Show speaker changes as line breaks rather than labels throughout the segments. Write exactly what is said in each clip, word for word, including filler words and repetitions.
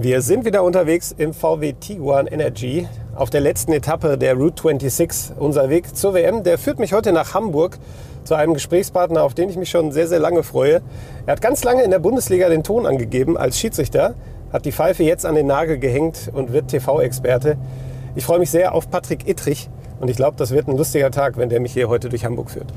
Wir sind wieder unterwegs im V W Tiguan Energy auf der letzten Etappe der Route sechsundzwanzig. Unser Weg zur W M, der führt mich heute nach Hamburg zu einem Gesprächspartner, auf den ich mich schon sehr, sehr lange freue. Er hat ganz lange in der Bundesliga den Ton angegeben als Schiedsrichter, hat die Pfeife jetzt an den Nagel gehängt und wird T V-Experte. Ich freue mich sehr auf Patrick Ittrich und ich glaube, das wird ein lustiger Tag, wenn der mich hier heute durch Hamburg führt.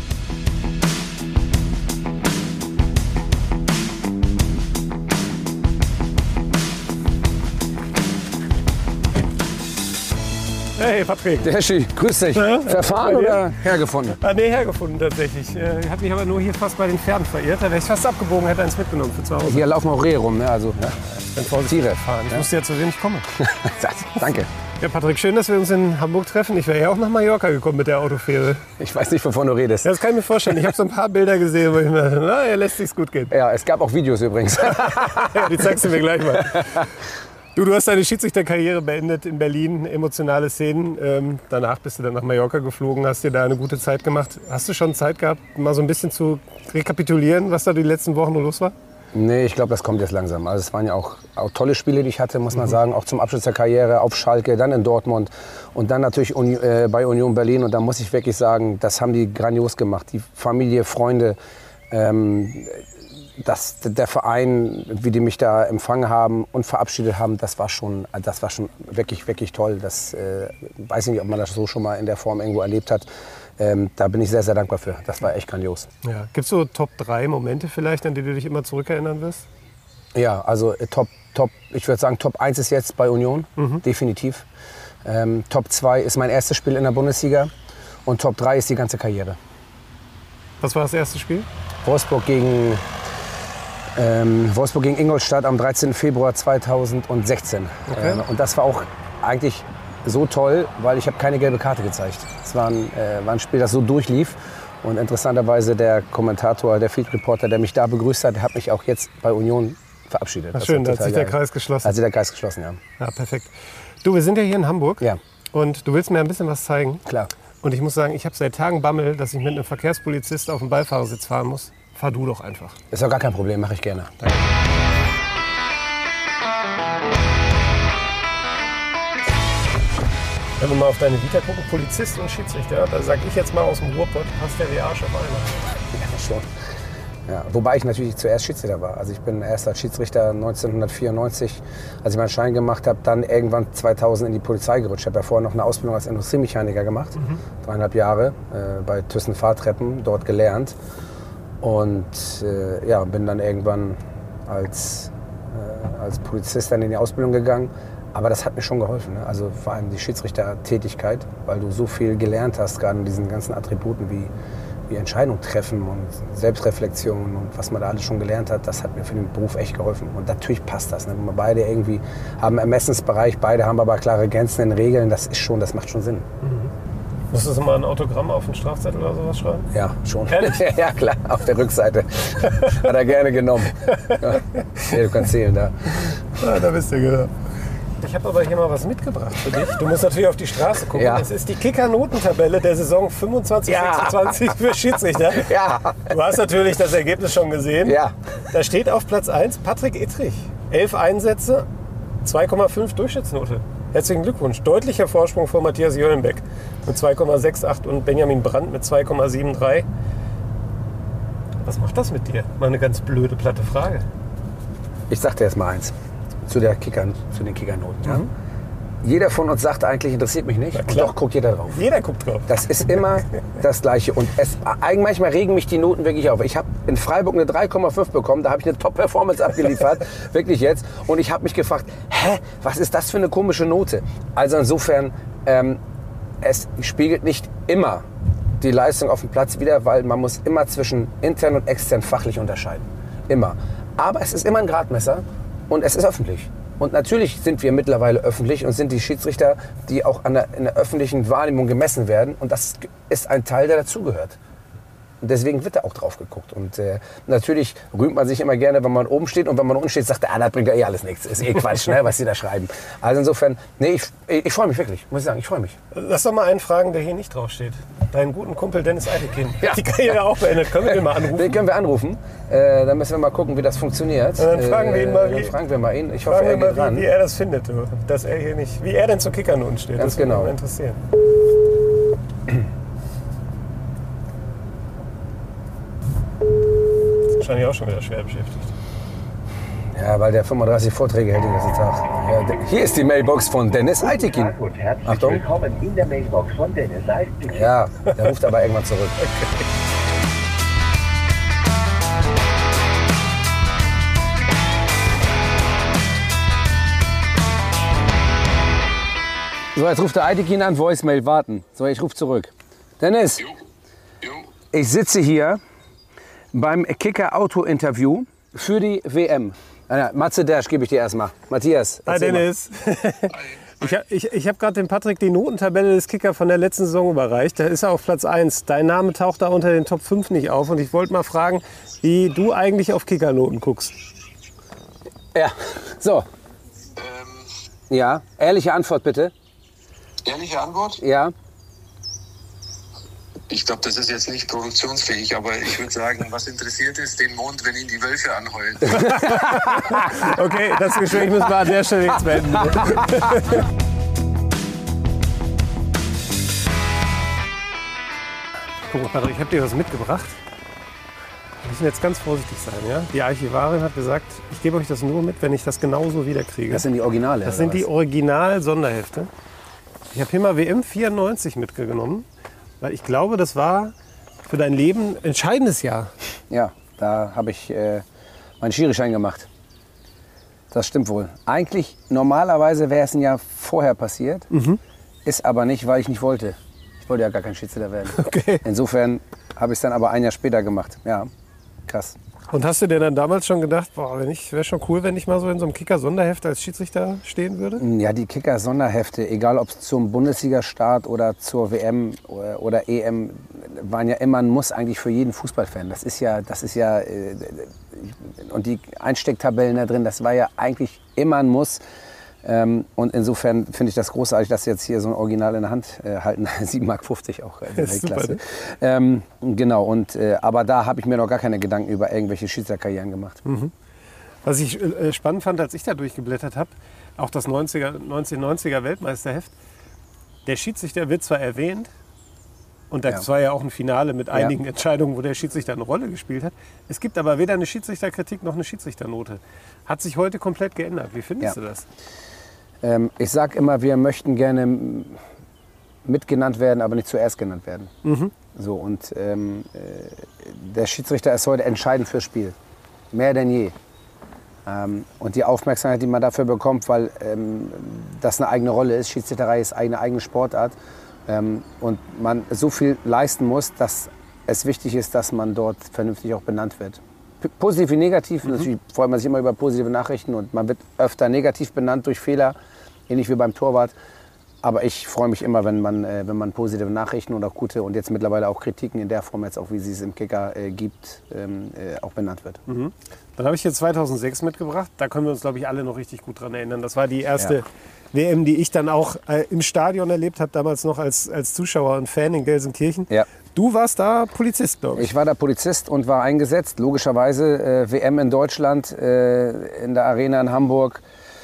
Hey Patrick.
Der Heschi, grüß dich. Ja? Verfahren oder hergefunden?
Ah, nee, hergefunden tatsächlich. Ich habe mich aber nur hier fast bei den Pferden verirrt. Da wäre ich fast abgebogen, hätte eins mitgenommen für zu Hause.
Hier laufen auch Rehe rum, ne? Also, ja.
Ich bin vorsichtig gefahren. Ich ja? wusste ja, zu wem ich komme.
Danke.
Ja, Patrick, schön, dass wir uns in Hamburg treffen. Ich wäre ja auch nach Mallorca gekommen mit der Autofähre.
Ich weiß nicht, wovon du redest.
Ja, das kann ich mir vorstellen. Ich habe so ein paar Bilder gesehen, wo ich mir dachte, na, er lässt sich's gut gehen.
Ja, es gab auch Videos übrigens.
Ja, die zeigst du mir gleich mal. Du, du hast deine Schiedsrichterkarriere beendet in Berlin, emotionale Szenen. Ähm, danach bist du dann nach Mallorca geflogen, hast dir da eine gute Zeit gemacht. Hast du schon Zeit gehabt, mal so ein bisschen zu rekapitulieren, was da die letzten Wochen los war?
Nee, ich glaube, das kommt jetzt langsam. Also es waren ja auch, auch tolle Spiele, die ich hatte, muss man mhm. sagen. Auch zum Abschluss der Karriere auf Schalke, dann in Dortmund und dann natürlich Uni, äh, bei Union Berlin. Und da muss ich wirklich sagen, das haben die grandios gemacht. Die Familie, Freunde, ähm, Das, der Verein, wie die mich da empfangen haben und verabschiedet haben, das war schon, das war schon wirklich, wirklich toll. Das äh, weiß ich nicht, ob man das so schon mal in der Form irgendwo erlebt hat. Ähm, da bin ich sehr, sehr dankbar für. Das war echt grandios.
Ja. Gibt es so Top drei Momente vielleicht, an die du dich immer zurückerinnern wirst?
Ja, also äh, Top, Top, ich würde sagen, Top eins ist jetzt bei Union, mhm. definitiv. Ähm, Top zwei ist mein erstes Spiel in der Bundesliga und Top drei ist die ganze Karriere.
Was war das erste Spiel?
Wolfsburg gegen... Ähm, Wolfsburg gegen Ingolstadt am dreizehnten Februar zweitausendsechzehn.
Okay.
Ähm, und das war auch eigentlich so toll, weil ich habe keine gelbe Karte gezeigt. Es war ein, äh, war ein Spiel, das so durchlief. Und interessanterweise der Kommentator, der Field Reporter, der mich da begrüßt hat, der hat mich auch jetzt bei Union verabschiedet.
Ach schön, da hat sich der Kreis geschlossen.
Hat sich der Kreis geschlossen, ja.
Ja, perfekt. Du, wir sind ja hier in Hamburg.
Ja.
Und du willst mir ein bisschen was zeigen.
Klar.
Und ich muss sagen, ich habe seit Tagen Bammel, dass ich mit einem Verkehrspolizist auf dem Beifahrersitz fahren muss. Fahr du doch einfach.
Ist doch gar kein Problem, mache ich gerne.
Danke. Wenn wir mal auf deine Vita gucken, Polizist und Schiedsrichter, da sag ich jetzt mal aus dem Ruhrpott, passt der wie Arsch auf einmal.
Ja, schon. Ja, wobei ich natürlich zuerst Schiedsrichter war. Also ich bin erst als Schiedsrichter neunzehnhundertvierundneunzig, als ich meinen Schein gemacht habe, dann irgendwann zweitausend in die Polizei gerutscht. Ich habe ja vorher noch eine Ausbildung als Industriemechaniker gemacht, mhm. dreieinhalb Jahre äh, bei Thyssen Fahrtreppen, dort gelernt. Und äh, ja, bin dann irgendwann als, äh, als Polizist dann in die Ausbildung gegangen. Aber das hat mir schon geholfen, ne? Also vor allem die Schiedsrichtertätigkeit, weil du so viel gelernt hast, gerade in diesen ganzen Attributen wie, wie Entscheidung treffen und Selbstreflexion und was man da alles schon gelernt hat, das hat mir für den Beruf echt geholfen. Und natürlich passt das, ne? Wir beide irgendwie haben einen Ermessensbereich, beide haben aber klare Grenzen in Regeln, das ist schon, das macht schon Sinn.
Mhm. Musstest du mal ein Autogramm auf den Strafzettel oder sowas schreiben?
Ja, schon.
Ehrlich?
Ja, klar, auf der Rückseite. Hat er gerne genommen. Ja, du kannst zählen da.
Ja, da bist du, genau. Ich habe aber hier mal was mitgebracht für dich. Du musst natürlich auf die Straße gucken.
Ja.
Es ist die Kicker-Notentabelle der Saison fünfundzwanzig sechsundzwanzig ja. für Schiedsrichter.
Ja.
Du hast natürlich das Ergebnis schon gesehen.
Ja.
Da steht auf Platz eins Patrick Ittrich. Elf Einsätze, zwei Komma fünf Durchschnittsnote. Herzlichen Glückwunsch. Deutlicher Vorsprung vor Matthias Jöllenbeck mit zwei Komma acht und Benjamin Brandt mit zwei Komma drei. Was macht das mit dir? Mal eine ganz blöde, platte Frage.
Ich sag dir jetzt mal eins zu, der Kicker, zu den Kickernoten. Ja?
Mhm.
Jeder von uns sagt eigentlich, interessiert mich nicht. Und doch guckt jeder drauf.
Jeder guckt drauf.
Das ist immer das Gleiche. Und es, manchmal regen mich die Noten wirklich auf. Ich habe in Freiburg eine drei Komma fünf bekommen. Da habe ich eine Top-Performance abgeliefert. Wirklich jetzt. Und ich habe mich gefragt, hä, was ist das für eine komische Note? Also insofern, ähm, es spiegelt nicht immer die Leistung auf dem Platz wider, weil man muss immer zwischen intern und extern fachlich unterscheiden. Immer. Aber es ist immer ein Gradmesser und es ist öffentlich. Und natürlich sind wir mittlerweile öffentlich und sind die Schiedsrichter, die auch an der, in der öffentlichen Wahrnehmung gemessen werden. Und das ist ein Teil, der dazugehört. Deswegen wird da auch drauf geguckt. Und äh, natürlich rühmt man sich immer gerne, wenn man oben steht. Und wenn man unten steht, sagt der, ah, das bringt ja eh alles nichts. Ist eh Quatsch, ne, was sie da schreiben. Also insofern, nee, ich, ich, ich freue mich wirklich. Muss ich sagen, ich freue mich.
Lass doch mal einen fragen, der hier nicht drauf steht. Deinen guten Kumpel Dennis Eitekin. Ja. Die Karriere auch beendet. Können wir den mal anrufen?
Den können wir anrufen. Äh, dann müssen wir mal gucken, wie das funktioniert.
Und dann fragen wir ihn mal, wie,
dann fragen wir mal ihn. Ich hoffe, er
mal,
geht ran.
Wie, wie er das findet, dass er hier nicht, wie er denn zu Kickernoten steht.
Ganz
das würde
genau.
mich mal interessieren. Wahrscheinlich auch schon wieder schwer beschäftigt.
Ja, weil der fünfunddreißig Vorträge hält den ganzen Tag. Ja, hier ist die Mailbox von Dennis Eitekin. Achtung.
Willkommen in der Mailbox von Dennis Eitekin.
Ja, der ruft aber irgendwann zurück. So, jetzt ruft der Eitekin an, Voicemail, warten. So, ich rufe zurück. Dennis,
Jo. Jo.
ich sitze hier beim Kicker-Auto-Interview für die W M. Ah, Matze Dersch gebe ich dir erstmal. Matthias,
Hi
erzähl mal.
Dennis. Ich habe ich, ich hab gerade dem Patrick die Notentabelle des Kicker von der letzten Saison überreicht. Da ist er auf Platz eins. Dein Name taucht da unter den Top fünf nicht auf. Und ich wollte mal fragen, wie du eigentlich auf Kickernoten guckst.
Ja, so.
Ähm,
Ja, ehrliche Antwort bitte.
ehrliche Antwort?
Ja.
Ich glaube, das ist jetzt nicht produktionsfähig, aber ich würde sagen, was interessiert ist den Mond, wenn ihn die Wölfe anheulen?
Okay, das Gespräch müssen wir an der Stelle jetzt beenden. Guck mal, Patrick, ich habe dir was mitgebracht. Wir müssen jetzt ganz vorsichtig sein, ja? Die Archivarin hat gesagt, ich gebe euch das nur mit, wenn ich das genauso wiederkriege.
Das sind die Originale.
Das
oder
sind die
was?
Original-Sonderhefte. Ich habe hier mal W M vierundneunzig mitgenommen, weil ich glaube, das war für dein Leben ein entscheidendes Jahr.
Ja, da habe ich äh, meinen Schirischein gemacht. Das stimmt wohl. Eigentlich, normalerweise wäre es ein Jahr vorher passiert.
Mhm.
Ist aber nicht, weil ich nicht wollte. Ich wollte ja gar kein Schiedsrichter werden.
Okay.
Insofern habe ich es dann aber ein Jahr später gemacht. Ja, krass.
Und hast du dir dann damals schon gedacht, boah, wenn ich, wäre schon cool, wenn ich mal so in so einem Kicker-Sonderheft als Schiedsrichter stehen würde?
Ja, die Kicker-Sonderhefte, egal ob es zum Bundesliga-Start oder zur W M oder, oder E M, waren ja immer ein Muss eigentlich für jeden Fußballfan. Das ist ja, das ist ja, äh, und die Einstecktabellen da drin, das war ja eigentlich immer ein Muss. Ähm, und insofern finde ich das großartig, dass Sie jetzt hier so ein Original in der Hand äh, halten. sieben Mark fünfzig auch äh,
Das ist super,
Weltklasse.
ne?
Ähm, genau, und, äh, aber da habe ich mir noch gar keine Gedanken über irgendwelche Schiedsrichterkarrieren gemacht.
Was ich äh, spannend fand, als ich da durchgeblättert habe, auch das neunziger, neunzehnhundertneunziger Weltmeisterheft, der Schiedsrichter wird zwar erwähnt, und das
Ja.
war ja auch ein Finale mit einigen Entscheidungen, wo der Schiedsrichter eine Rolle gespielt hat. Es gibt aber weder eine Schiedsrichterkritik noch eine Schiedsrichternote. Hat sich heute komplett geändert. Wie findest
Ja.
du das?
Ähm, ich sage immer, wir möchten gerne mitgenannt werden, aber nicht zuerst genannt werden. So, und ähm, äh, der Schiedsrichter ist heute entscheidend fürs Spiel. Mehr denn je. Ähm, und die Aufmerksamkeit, die man dafür bekommt, weil ähm, das eine eigene Rolle ist. Schiedsrichterei ist eine eigene Sportart. Ähm, und man so viel leisten muss, dass es wichtig ist, dass man dort vernünftig auch benannt wird. P- Positiv wie negativ. Natürlich freut man sich immer über positive Nachrichten und man wird öfter negativ benannt durch Fehler, ähnlich wie beim Torwart. Aber ich freue mich immer, wenn man, äh, wenn man positive Nachrichten und auch gute und jetzt mittlerweile auch Kritiken in der Form jetzt auch, wie sie es im Kicker äh, gibt, ähm, äh, auch benannt wird.
Dann habe ich hier zweitausendsechs mitgebracht. Da können wir uns, glaube ich, alle noch richtig gut dran erinnern. Das war die erste
Ja.
W M, die ich dann auch äh, im Stadion erlebt habe, damals noch als, als Zuschauer und Fan in Gelsenkirchen.
Ja.
Du warst da Polizist, glaube ich.
Ich war da Polizist und war eingesetzt, logischerweise äh, W M in Deutschland, äh, in der Arena in Hamburg,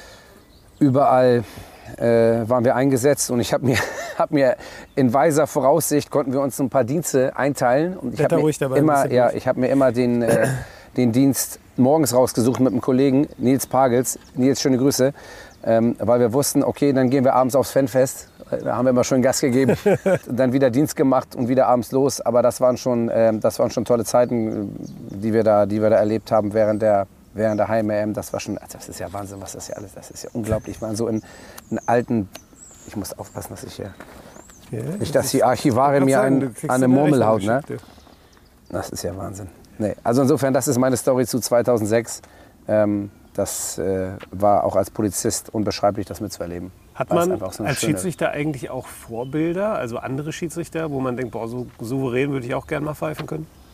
überall äh, waren wir eingesetzt und ich habe mir, hab mir in weiser Voraussicht, konnten wir uns ein paar Dienste einteilen. Und ich habe
Wetter ruhig
mir,
dabei, ein
immer,
bisschen
ja,
ruhig.
ich hab mir immer den, äh, den Dienst morgens rausgesucht mit einem Kollegen, Nils Pagels. Nils, schöne Grüße. Ähm, weil wir wussten, okay, dann gehen wir abends aufs Fanfest. Da haben wir immer schön Gas gegeben. Dann wieder Dienst gemacht und wieder abends los. Aber das waren schon, ähm, das waren schon tolle Zeiten, die wir da, die wir da erlebt haben während der, während der Heim-E M. Das war schon, also das ist ja Wahnsinn, was das hier alles, das ist ja unglaublich. Ich war so in, in alten, ich muss aufpassen, dass ich hier,
Ja,
nicht, dass die Archivarin mir
sagen,
ein,
du kriegst
eine
eine
Murmel
Rechnung
haut, ne?
geschickt,
Das ist ja Wahnsinn. Nee, also insofern, das ist meine Story zu zweitausendsechs. Ähm, das äh, war auch als Polizist unbeschreiblich, das mitzuerleben.
Hat
Weil es
man
einfach so eine
als
schöne-
Schiedsrichter eigentlich auch Vorbilder, also andere Schiedsrichter, wo man denkt, boah, so souverän würde ich auch gern mal pfeifen können?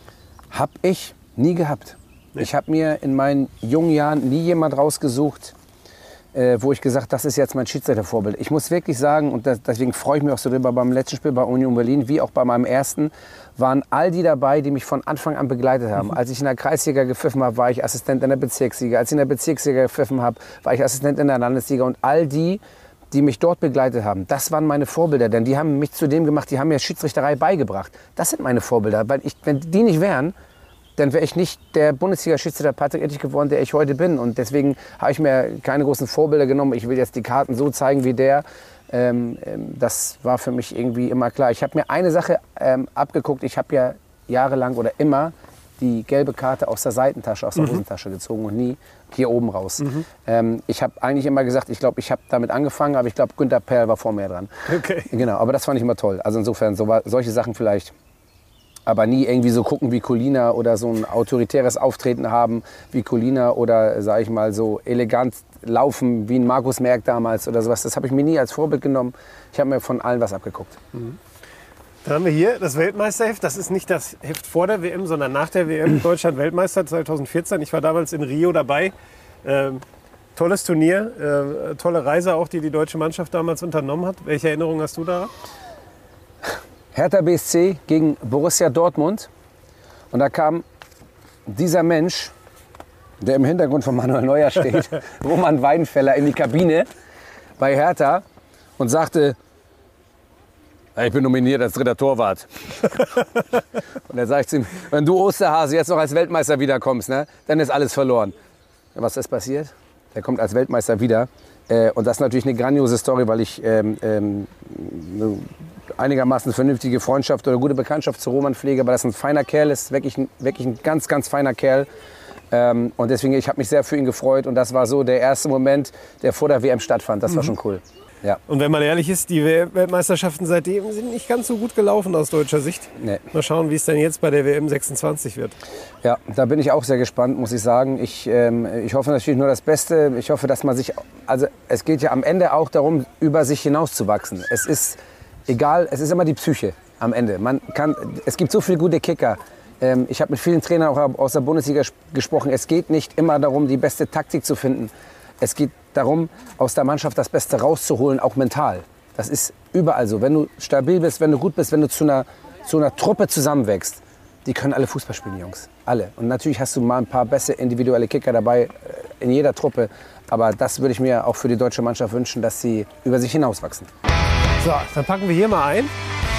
Hab ich nie gehabt. Nee. Ich habe mir in meinen jungen Jahren nie jemand rausgesucht, äh, wo ich gesagt, das ist jetzt mein Schiedsrichtervorbild. Ich muss wirklich sagen, und das, deswegen freue ich mich auch so drüber, beim letzten Spiel bei Union Berlin, wie auch bei meinem ersten, waren all die dabei, die mich von Anfang an begleitet haben. Mhm. Als ich in der Kreisliga gepfiffen habe, war ich Assistent in der Bezirksliga. Als ich in der Bezirksliga gepfiffen habe, war ich Assistent in der Landesliga. Und all die, die mich dort begleitet haben, das waren meine Vorbilder. Denn die haben mich zu dem gemacht, die haben mir Schiedsrichterei beigebracht. Das sind meine Vorbilder. Weil ich, wenn die nicht wären, dann wäre ich nicht der Bundesliga-Schiedsrichter Patrick Ittrich geworden, der ich heute bin. Und deswegen habe ich mir keine großen Vorbilder genommen. Ich will jetzt die Karten so zeigen wie der. Ähm, ähm, das war für mich irgendwie immer klar. Ich habe mir eine Sache ähm, abgeguckt. Ich habe ja jahrelang oder immer die gelbe Karte aus der Seitentasche, aus der mhm. Hosentasche gezogen und nie hier oben raus. Mhm. Ähm, ich habe eigentlich immer gesagt, ich glaube, ich habe damit angefangen, aber ich glaube, Günther Perl war vor mir dran.
Okay.
Genau, aber das fand ich immer toll. Also insofern, so war, solche Sachen vielleicht. Aber nie irgendwie so gucken wie Colina oder so ein autoritäres Auftreten haben wie Colina oder, sage ich mal, so elegant laufen wie ein Markus Merck damals oder sowas. Das habe ich mir nie als Vorbild genommen. Ich habe mir von allen was abgeguckt.
Mhm. Dann haben wir hier das Weltmeisterheft. Das ist nicht das Heft vor der W M, sondern nach der W M. Deutschland Weltmeister zweitausendvierzehn. Ich war damals in Rio dabei. Ähm, tolles Turnier, äh, tolle Reise auch, die die deutsche Mannschaft damals unternommen hat. Welche Erinnerungen hast du daran?
Hertha B S C gegen Borussia Dortmund. Und da kam dieser Mensch, der im Hintergrund von Manuel Neuer steht, Roman Weidenfeller, in die Kabine bei Hertha und sagte, ich bin nominiert als dritter Torwart. Und dann sage ich zu ihm, wenn du Osterhase jetzt noch als Weltmeister wiederkommst, ne, dann ist alles verloren. Ja, was ist passiert? Der kommt als Weltmeister wieder. Äh, und das ist natürlich eine grandiose Story, weil ich ähm, ähm, eine einigermaßen vernünftige Freundschaft oder gute Bekanntschaft zu Roman pflege. Aber das ist ein feiner Kerl, ist wirklich ein, wirklich ein ganz, ganz feiner Kerl. Ähm, und deswegen, ich habe mich sehr für ihn gefreut. Und das war so der erste Moment, der vor der W M stattfand. Das war schon cool. Ja.
Und wenn man ehrlich ist, die Weltmeisterschaften seitdem sind nicht ganz so gut gelaufen aus deutscher Sicht.
Nee.
Mal schauen, wie es dann jetzt bei der W M sechsundzwanzig wird.
Ja, da bin ich auch sehr gespannt, muss ich sagen. Ich, ähm, ich hoffe natürlich nur das Beste. Ich hoffe, dass man sich, also es geht ja am Ende auch darum, über sich hinauszuwachsen. Es ist egal, es ist immer die Psyche am Ende. Man kann, es gibt so viele gute Kicker. Ähm, ich habe mit vielen Trainern auch aus der Bundesliga gesprochen. Es geht nicht immer darum, die beste Taktik zu finden. Es geht darum, aus der Mannschaft das Beste rauszuholen, auch mental. Das ist überall so. Wenn du stabil bist, wenn du gut bist, wenn du zu einer, zu einer Truppe zusammenwächst, die können alle Fußball spielen, die Jungs. Alle. Und natürlich hast du mal ein paar bessere individuelle Kicker dabei in jeder Truppe. Aber das würde ich mir auch für die deutsche Mannschaft wünschen, dass sie über sich hinauswachsen.
So, dann packen wir hier mal ein.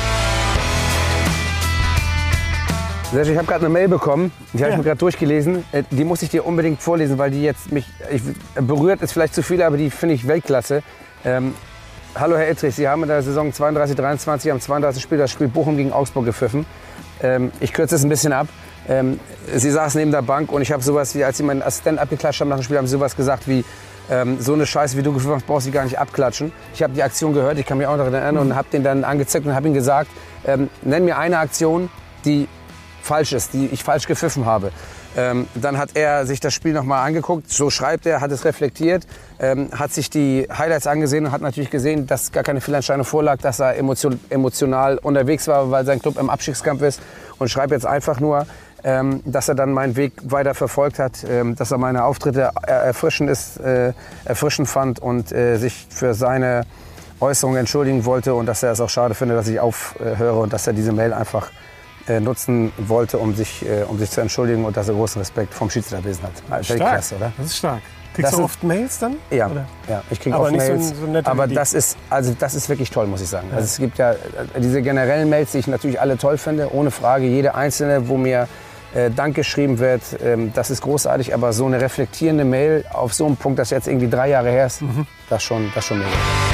Sergio, ich habe gerade eine Mail bekommen, die habe ich mir gerade durchgelesen. Die muss ich dir unbedingt vorlesen, weil die jetzt mich ich, berührt, ist vielleicht zu viel, aber die finde ich Weltklasse. Ähm, Hallo Herr Ittrich, Sie haben in der Saison zweiunddreißig dreiundzwanzig am zweiunddreißigsten Spiel das Spiel Bochum gegen Augsburg gepfiffen. Ähm, ich kürze es ein bisschen ab. Ähm, Sie saßen neben der Bank und ich habe sowas wie, als Sie meinen Assistent abgeklatscht haben nach dem Spiel, haben Sie sowas gesagt wie, ähm, so eine Scheiße, wie du gepfiffen hast, brauchst du gar nicht abklatschen. Ich habe die Aktion gehört, ich kann mich auch daran erinnern und habe den dann angezickt und habe ihm gesagt, ähm, nenn mir eine Aktion, die falsch ist, die ich falsch gepfiffen habe. Ähm, dann hat er sich das Spiel nochmal angeguckt, so schreibt er, hat es reflektiert, ähm, hat sich die Highlights angesehen und hat natürlich gesehen, dass gar keine Fehlentscheidung vorlag, dass er emotion, emotional unterwegs war, weil sein Club im Abstiegskampf ist und schreibt jetzt einfach nur, ähm, dass er dann meinen Weg weiter verfolgt hat, ähm, dass er meine Auftritte erfrischend, ist, äh, erfrischend fand und äh, sich für seine Äußerung entschuldigen wollte und dass er es auch schade findet, dass ich aufhöre und dass er diese Mail einfach nutzen wollte, um sich, äh, um sich zu entschuldigen und dass er großen Respekt vom Schiedsrichterwesen hat.
Stark. Klasse, oder? Das ist stark. Kriegst
das
du oft Mails dann?
Ja,
oder?
ja, ich kriege
oft
oft Mails.
So, so nette
aber
Idee.
das ist, also das ist wirklich toll, muss ich sagen. Ja. Also es gibt ja diese generellen Mails, die ich natürlich alle toll finde, ohne Frage. Jede einzelne, wo mir äh, Dank geschrieben wird, ähm, das ist großartig. Aber so eine reflektierende Mail auf so einen Punkt, das jetzt irgendwie drei Jahre her ist, mhm. das schon, das schon mega.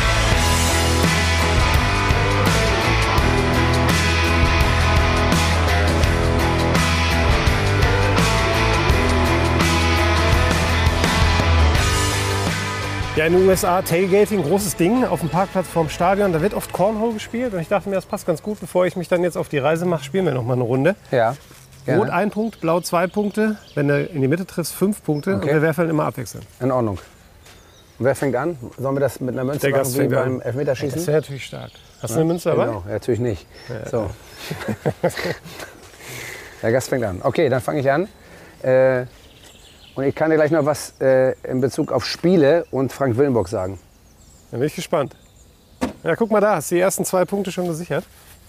Ja, in den U S A Tailgating, großes Ding auf dem Parkplatz vorm Stadion. Da wird oft Cornhole gespielt und ich dachte mir, das passt ganz gut. Bevor ich mich dann jetzt auf die Reise mache, spielen wir noch mal eine Runde.
Ja. Gerne.
Rot ein Punkt, Blau zwei Punkte. Wenn du in die Mitte triffst, fünf Punkte.
Okay.
Und wir werfen immer abwechseln.
In Ordnung. Und wer fängt an? Sollen wir das mit einer Münze
Der
machen
Gast
wie
fängt
beim
an.
Elfmeterschießen?
Das wäre natürlich stark. Hast du eine Münze dabei?
Genau, ja, natürlich nicht.
Ja.
So. Der Gast fängt an. Okay, dann fange ich an. Äh, und ich kann dir gleich noch was äh, in Bezug auf Spiele und Frank Willenburg sagen.
Dann bin ich gespannt. Ja, guck mal da, hast du die ersten zwei Punkte schon gesichert?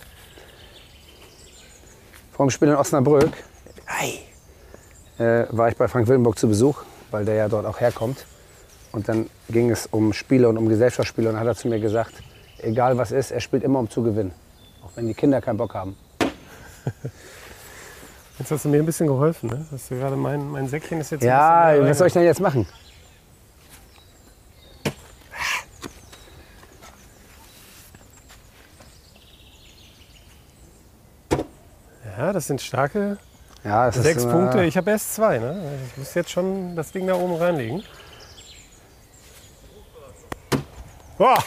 Vor dem Spiel in Osnabrück äh, war ich bei Frank Willenburg zu Besuch, weil der ja dort auch herkommt. Und dann ging es um Spiele und um Gesellschaftsspiele. Und dann hat er zu mir gesagt, egal was ist, er spielt immer um zu gewinnen. Auch wenn die Kinder keinen Bock haben.
Jetzt hast du mir ein bisschen geholfen, ne? Hast du gerade mein, mein Säckchen ist jetzt ein
Ja,
bisschen mehr
was soll ich denn jetzt machen?
Ja, das sind starke
Ja, das
sechs
ist,
Punkte.
Äh,
Ich habe erst zwei, ne? Ich muss jetzt schon das Ding da oben reinlegen. Boah!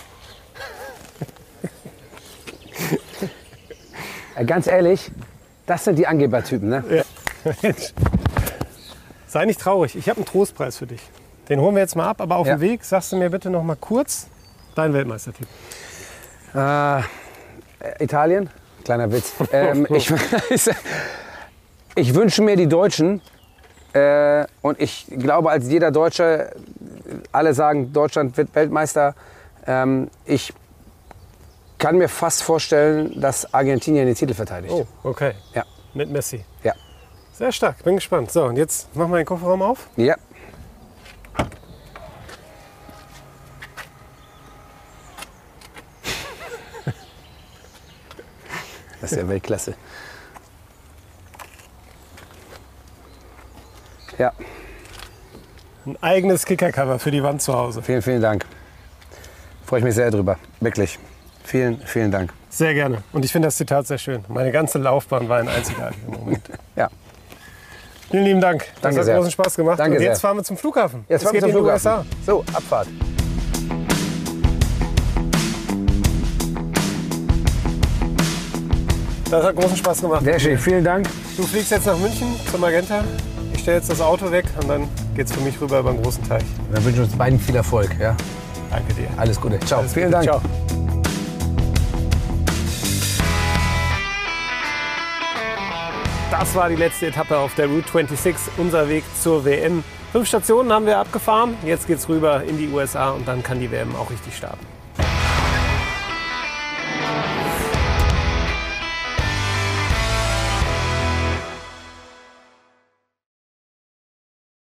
äh, ganz ehrlich, das sind die Angebertypen, ne?
Ja. Mensch. Sei nicht traurig, ich habe einen Trostpreis für dich. Den holen wir jetzt mal ab, aber auf
Ja.
dem Weg sagst du mir bitte noch mal kurz dein Weltmeistertipp.
Äh, Italien? Kleiner Witz. ähm, ich, ich wünsche mir die Deutschen äh, und ich glaube, als jeder Deutsche, alle sagen, Deutschland wird Weltmeister. Ähm, ich kann mir fast vorstellen, dass Argentinien den Titel verteidigt.
Oh, okay.
Ja.
Mit Messi.
Ja.
Sehr stark, bin gespannt. So, und jetzt machen wir den Kofferraum auf.
Ja. Das ist ja Weltklasse. Ja,
Ein eigenes Kickercover für die Wand zu Hause.
vielen, vielen Dank. Freue ich mich sehr drüber. Wirklich. Vielen, vielen Dank.
Sehr gerne. Und ich finde das Zitat sehr schön. Meine ganze Laufbahn war ein einzigartiger Moment.
Ja.
Vielen lieben Dank. Das
Danke
hat
sehr.
großen Spaß gemacht.
Danke
und jetzt
sehr.
fahren wir zum Flughafen.
Jetzt
Es
fahren wir
geht
zum
in die
Flughafen.
U S A.
So, Abfahrt.
Das hat großen Spaß gemacht.
Sehr schön, vielen Dank.
Du fliegst jetzt nach München zum Magenta. Ich stelle jetzt das Auto weg und dann geht's für mich rüber über den großen Teich.
Wir wünschen uns beiden viel Erfolg. Ja?
Danke dir.
Alles Gute. Ciao.
Alles
vielen
Gute.
Dank.
Ciao. Das war die letzte Etappe auf der Route sechsundzwanzig, unser Weg zur W M. Fünf Stationen haben wir abgefahren. Jetzt geht's rüber in die U S A und dann kann die W M auch richtig starten.